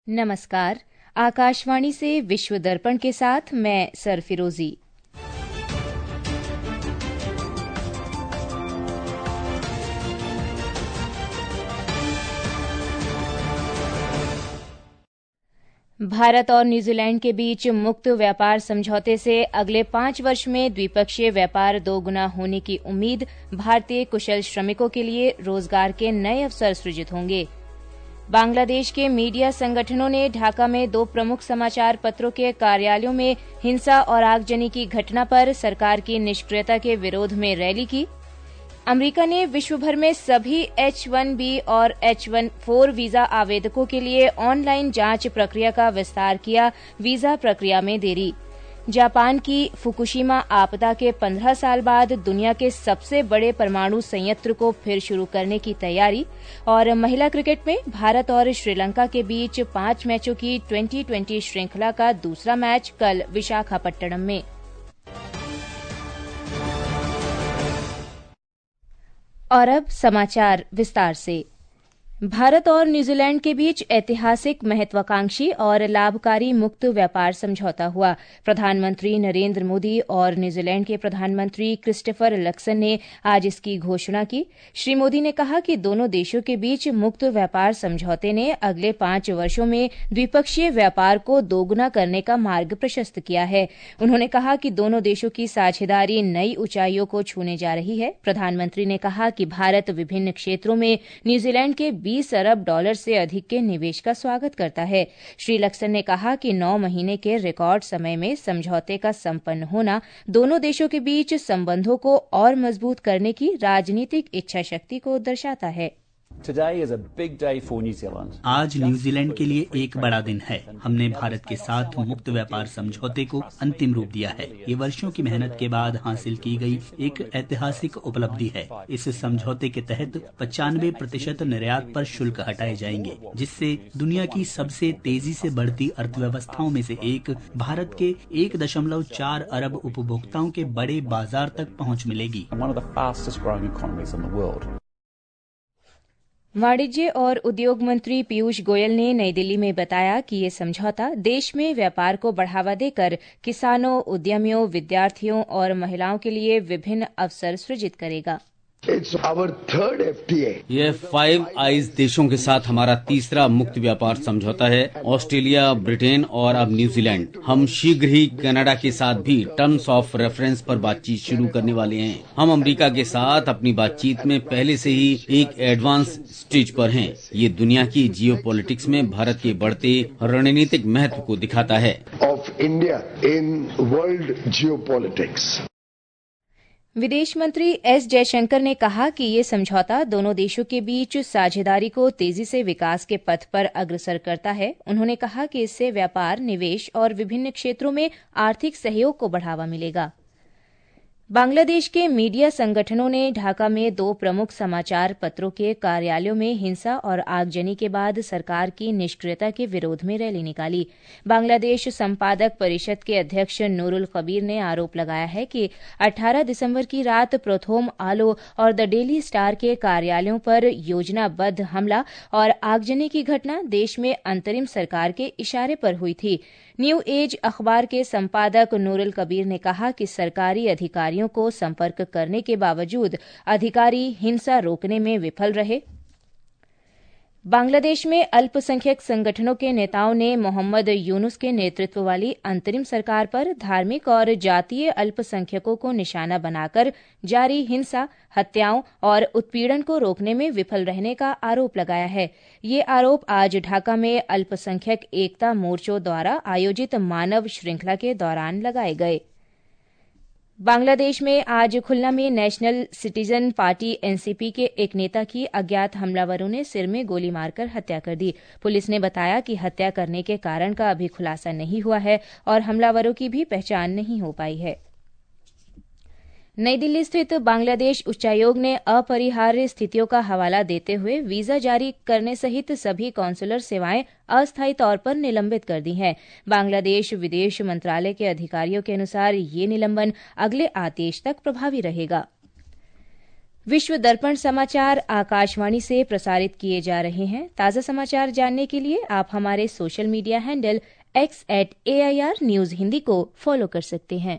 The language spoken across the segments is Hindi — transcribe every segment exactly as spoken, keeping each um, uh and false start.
नमस्कार। आकाशवाणी से विश्व दर्पण के साथ मैं सरफिरोजी। भारत और न्यूजीलैंड के बीच मुक्त व्यापार समझौते से अगले पांच वर्ष में द्विपक्षीय व्यापार दोगुना होने की उम्मीद। भारतीय कुशल श्रमिकों के लिए रोजगार के नए अवसर सृजित होंगे। बांग्लादेश के मीडिया संगठनों ने ढाका में दो प्रमुख समाचार पत्रों के कार्यालयों में हिंसा और आगजनी की घटना पर सरकार की निष्क्रियता के विरोध में रैली की। अमेरिका ने विश्व भर में सभी एच वन बी और एच वन फोर वीजा आवेदकों के लिए ऑनलाइन जांच प्रक्रिया का विस्तार किया। वीजा प्रक्रिया में देरी। जापान की फुकुशिमा आपदा के पंद्रह साल बाद दुनिया के सबसे बड़े परमाणु संयंत्र को फिर शुरू करने की तैयारी। और महिला क्रिकेट में भारत और श्रीलंका के बीच पांच मैचों की ट्वेंटी ट्वेंटी श्रृंखला का दूसरा मैच कल विशाखापट्टनम में। और अब समाचार विस्तार से। भारत और न्यूजीलैंड के बीच ऐतिहासिक, महत्वाकांक्षी और लाभकारी मुक्त व्यापार समझौता हुआ। प्रधानमंत्री नरेंद्र मोदी और न्यूजीलैंड के प्रधानमंत्री क्रिस्टोफर लक्सन ने आज इसकी घोषणा की। श्री मोदी ने कहा कि दोनों देशों के बीच मुक्त व्यापार समझौते ने अगले पांच वर्षों में द्विपक्षीय व्यापार को दोगुना करने का मार्ग प्रशस्त किया है। उन्होंने कहा कि दोनों देशों की साझेदारी नई ऊंचाइयों को छूने जा रही है। प्रधानमंत्री ने कहा कि भारत विभिन्न क्षेत्रों में न्यूजीलैंड के बीस अरब डॉलर से अधिक के निवेश का स्वागत करता है। श्री लक्सन ने कहा कि नौ महीने के रिकॉर्ड समय में समझौते का संपन्न होना दोनों देशों के बीच संबंधों को और मजबूत करने की राजनीतिक इच्छा शक्ति को दर्शाता है। आज न्यूजीलैंड के लिए एक बड़ा दिन है। हमने भारत के साथ मुक्त व्यापार समझौते को अंतिम रूप दिया है। ये वर्षों की मेहनत के बाद हासिल की गई एक ऐतिहासिक उपलब्धि है। इस समझौते के तहत पचानवे प्रतिशत निर्यात पर शुल्क हटाए जाएंगे, जिससे दुनिया की सबसे तेजी से बढ़ती अर्थव्यवस्थाओं में से एक भारत के एक दशमलव चार अरब उपभोक्ताओं के बड़े बाजार तक पहुँच मिलेगी। वाणिज्य और उद्योग मंत्री पीयूष गोयल ने नई दिल्ली में बताया कि ये समझौता देश में व्यापार को बढ़ावा देकर किसानों, उद्यमियों, विद्यार्थियों और महिलाओं के लिए विभिन्न अवसर सृजित करेगा। It's our third F T A. यह फाइव आइज देशों के साथ हमारा तीसरा मुक्त व्यापार समझौता है। ऑस्ट्रेलिया, ब्रिटेन और अब न्यूजीलैंड। हम शीघ्र ही कनाडा के साथ भी टर्म्स ऑफ रेफरेंस पर बातचीत शुरू करने वाले हैं। हम अमेरिका के साथ अपनी बातचीत में पहले से ही एक एडवांस स्टेज पर हैं। ये दुनिया की जियोपॉलिटिक्स में भारत के बढ़ते रणनीतिक महत्व को दिखाता है। Of India in world geopolitics. विदेश मंत्री एस जयशंकर ने कहा कि ये समझौता दोनों देशों के बीच साझेदारी को तेजी से विकास के पथ पर अग्रसर करता है। उन्होंने कहा कि इससे व्यापार, निवेश और विभिन्न क्षेत्रों में आर्थिक सहयोग को बढ़ावा मिलेगा। बांग्लादेश के मीडिया संगठनों ने ढाका में दो प्रमुख समाचार पत्रों के कार्यालयों में हिंसा और आगजनी के बाद सरकार की निष्क्रियता के विरोध में रैली निकाली। बांग्लादेश संपादक परिषद के अध्यक्ष नूरुल कबीर ने आरोप लगाया है कि अठारह दिसंबर की रात प्रथोम आलो और द डेली स्टार के कार्यालयों पर योजनाबद्ध हमला और आगजनी की घटना देश में अंतरिम सरकार के इशारे पर हुई थी। न्यू एज अखबार के संपादक नूरुल कबीर ने कहा कि सरकारी अधिकारियों को संपर्क करने के बावजूद अधिकारी हिंसा रोकने में विफल रहे। बांग्लादेश में अल्पसंख्यक संगठनों के नेताओं ने मोहम्मद यूनुस के नेतृत्व वाली अंतरिम सरकार पर धार्मिक और जातीय अल्पसंख्यकों को निशाना बनाकर जारी हिंसा, हत्याओं और उत्पीड़न को रोकने में विफल रहने का आरोप लगाया है। ये आरोप आज ढाका में अल्पसंख्यक एकता मोर्चों द्वारा आयोजित मानव श्रृंखला के दौरान लगाए गए। बांग्लादेश में आज खुलना में नेशनल सिटीजन पार्टी एनसीपी के एक नेता की अज्ञात हमलावरों ने सिर में गोली मारकर हत्या कर दी। पुलिस ने बताया कि हत्या करने के कारण का अभी खुलासा नहीं हुआ है और हमलावरों की भी पहचान नहीं हो पाई है। नई दिल्ली स्थित बांग्लादेश उच्चायोग ने अपरिहार्य स्थितियों का हवाला देते हुए वीजा जारी करने सहित सभी कॉन्सुलर सेवाएं अस्थायी तौर पर निलंबित कर दी हैं। बांग्लादेश विदेश मंत्रालय के अधिकारियों के अनुसार ये निलंबन अगले आदेश तक प्रभावी रहेगा। विश्व दर्पण समाचार आकाशवाणी से प्रसारित किए जा रहे हैं। ताज़ा समाचार जानने के लिए आप हमारे social media handle X at A I R news Hindi को फॉलो कर सकते हैं।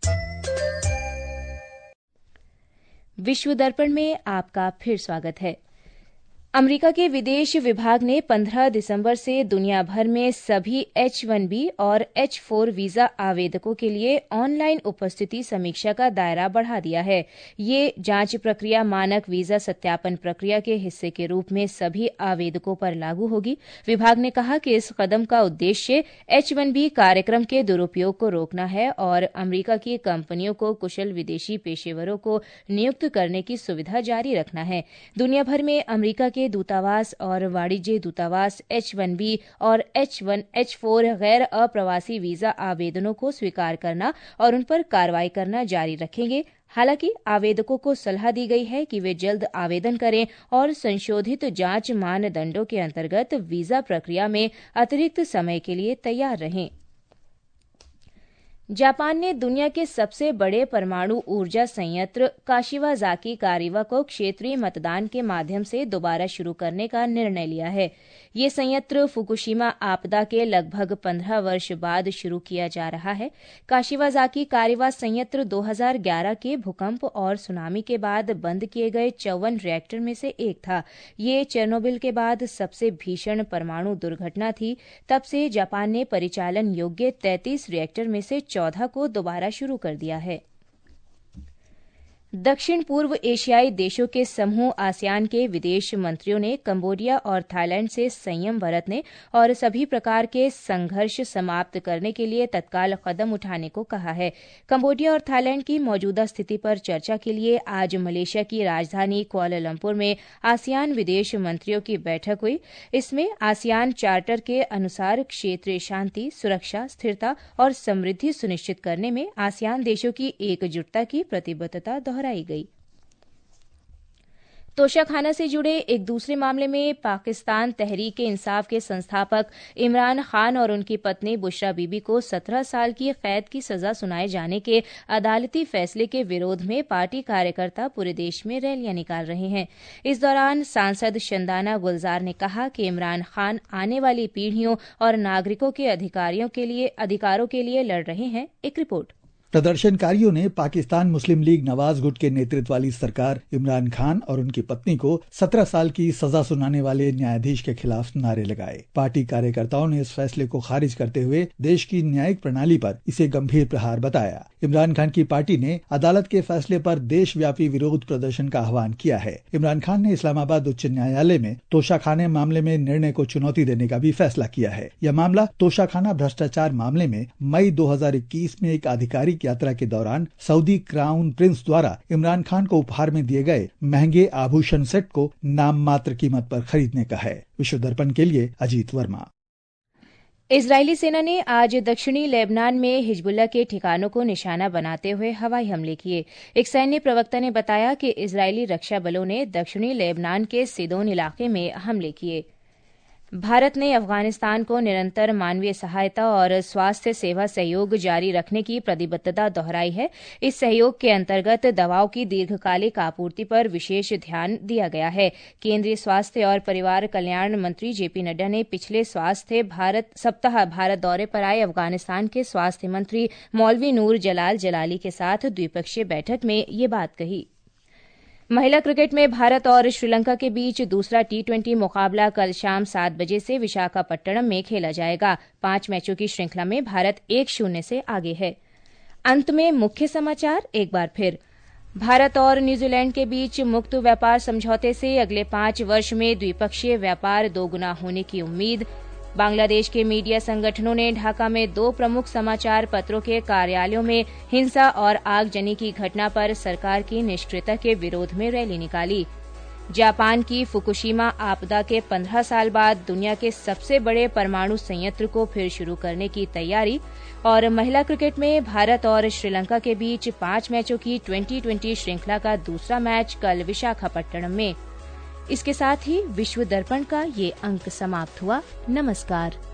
विश्व दर्पण में आपका फिर स्वागत है। अमेरिका के विदेश विभाग ने पंद्रह दिसंबर से दुनिया भर में सभी एच वन बी और एच फोर वीजा आवेदकों के लिए ऑनलाइन उपस्थिति समीक्षा का दायरा बढ़ा दिया है। ये जांच प्रक्रिया मानक वीजा सत्यापन प्रक्रिया के हिस्से के रूप में सभी आवेदकों पर लागू होगी। विभाग ने कहा कि इस कदम का उद्देश्य एच वन बी कार्यक्रम के दुरुपयोग को रोकना है और अमेरिका की कंपनियों को कुशल विदेशी पेशेवरों को नियुक्त करने की सुविधा जारी रखना है। दुनिया भर में अमेरिका के दूतावास और वाणिज्य दूतावास एच वन बी और एच वन एच फोर गैर अप्रवासी वीजा आवेदनों को स्वीकार करना और उन पर कार्रवाई करना जारी रखेंगे। हालांकि आवेदकों को सलाह दी गई है कि वे जल्द आवेदन करें और संशोधित जांच मानदंडों के अंतर्गत वीजा प्रक्रिया में अतिरिक्त समय के लिए तैयार रहें। जापान ने दुनिया के सबसे बड़े परमाणु ऊर्जा संयंत्र काशिवाजाकी कारिवा को क्षेत्रीय मतदान के माध्यम से दोबारा शुरू करने का निर्णय लिया है। ये संयंत्र फुकुशिमा आपदा के लगभग पंद्रह वर्ष बाद शुरू किया जा रहा है। काशिवाजाकी कारिवा संयंत्र दो हज़ार ग्यारह के भूकंप और सुनामी के बाद बंद किए गए चौवन रिएक्टर में से एक था। ये चेरनोबिल के बाद सबसे भीषण परमाणु दुर्घटना थी। तब से जापान ने परिचालन योग्य तैंतीस रिएक्टर में से चौदह को दोबारा शुरू कर दिया है। दक्षिण पूर्व एशियाई देशों के समूह आसियान के विदेश मंत्रियों ने कंबोडिया और थाईलैंड से संयम बरतने और सभी प्रकार के संघर्ष समाप्त करने के लिए तत्काल कदम उठाने को कहा है। कंबोडिया और थाईलैंड की मौजूदा स्थिति पर चर्चा के लिए आज मलेशिया की राजधानी कुआलालंपुर में आसियान विदेश मंत्रियों की बैठक हुई। इसमें आसियान चार्टर के अनुसार क्षेत्रीय शांति, सुरक्षा, स्थिरता और समृद्धि सुनिश्चित करने में आसियान देशों की एकजुटता की प्रतिबद्धता दोहराई गई। तोशाखाना से जुड़े एक दूसरे मामले में पाकिस्तान तहरीक इंसाफ के संस्थापक इमरान खान और उनकी पत्नी बुशरा बीबी को सत्रह साल की कैद की सजा सुनाए जाने के अदालती फैसले के विरोध में पार्टी कार्यकर्ता पूरे देश में रैलियां निकाल रहे हैं। इस दौरान सांसद शंदाना गुलजार ने कहा कि इमरान खान आने वाली पीढ़ियों और नागरिकों के अधिकारियों के लिए अधिकारों के लिए लड़ रहे हैं। एक रिपोर्ट। प्रदर्शनकारियों ने पाकिस्तान मुस्लिम लीग नवाज गुट के नेतृत्व वाली सरकार, इमरान खान और उनकी पत्नी को सत्रह साल की सजा सुनाने वाले न्यायाधीश के खिलाफ नारे लगाए। पार्टी कार्यकर्ताओं ने इस फैसले को खारिज करते हुए देश की न्यायिक प्रणाली पर इसे गंभीर प्रहार बताया। इमरान खान की पार्टी ने अदालत के फैसले पर देशव्यापी विरोध प्रदर्शन का आह्वान किया है। इमरान खान ने इस्लामाबाद उच्च न्यायालय में तोशाखाना मामले में निर्णय को चुनौती देने का भी फैसला किया है। यह मामला तोशाखाना भ्रष्टाचार मामले में मई दो हज़ार इक्कीस में एक आधिकारिक यात्रा के दौरान सऊदी क्राउन प्रिंस द्वारा इमरान खान को उपहार में दिए गए महंगे आभूषण सेट को नाम मात्र कीमत पर खरीदने का है। विश्व दर्पण के लिए अजीत वर्मा। इजरायली सेना ने आज दक्षिणी लेबनान में हिजबुल्लाह के ठिकानों को निशाना बनाते हुए हवाई हमले किए। एक सैन्य प्रवक्ता ने बताया कि इजरायली रक्षा बलों ने दक्षिणी लेबनान के सिदोन इलाके में हमले किए। भारत ने अफगानिस्तान को निरंतर मानवीय सहायता और स्वास्थ्य सेवा सहयोग जारी रखने की प्रतिबद्धता दोहराई है। इस सहयोग के अंतर्गत दवाओं की दीर्घकालिक आपूर्ति पर विशेष ध्यान दिया गया है। केंद्रीय स्वास्थ्य और परिवार कल्याण मंत्री जेपी नड्डा ने पिछले स्वास्थ्य भारत सप्ताह भारत दौरे पर आए अफगानिस्तान के स्वास्थ्य मंत्री मौलवी नूर जलाल जलाली के साथ द्विपक्षीय बैठक में ये बात कही। महिला क्रिकेट में भारत और श्रीलंका के बीच दूसरा टी ट्वेंटी मुकाबला कल शाम सात बजे से विशाखापट्टनम में खेला जाएगा। पांच मैचों की श्रृंखला में भारत एक शून्य से आगे है। अंत में मुख्य समाचार एक बार फिर। भारत और न्यूजीलैंड के बीच मुक्त व्यापार समझौते से अगले पांच वर्ष में द्विपक्षीय व्यापार दोगुना होने की उम्मीद। बांग्लादेश के मीडिया संगठनों ने ढाका में दो प्रमुख समाचार पत्रों के कार्यालयों में हिंसा और आगजनी की घटना पर सरकार की निष्क्रियता के विरोध में रैली निकाली। जापान की फुकुशिमा आपदा के पंद्रह साल बाद दुनिया के सबसे बड़े परमाणु संयंत्र को फिर शुरू करने की तैयारी। और महिला क्रिकेट में भारत और श्रीलंका के बीच पांच मैचों की ट्वेंटी ट्वेंटी श्रृंखला का दूसरा मैच कल विशाखापट्टनम में। इसके साथ ही विश्व दर्पण का ये अंक समाप्त हुआ। नमस्कार।